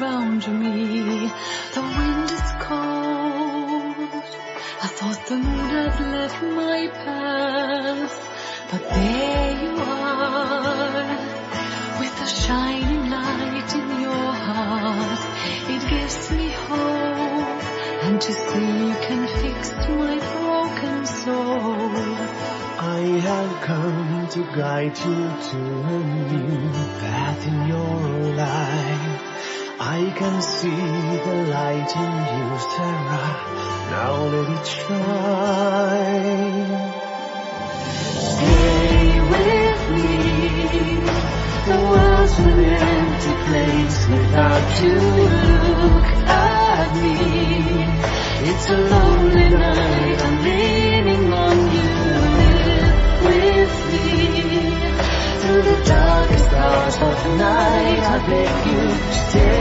around me. The wind is cold. I thought the moon had left my path, but there you are, with a shining light in your heart. It gives me hope, and to see you can fix my broken soul. I have come to guide you to a new path in your life. I can see the light in you, Sarah. Now let it shine. Stay with me. The world's an empty place without you. Look at me. It's a lonely night. I'm leaning on you. Live with me through the darkest hours of the night. I beg you to stay.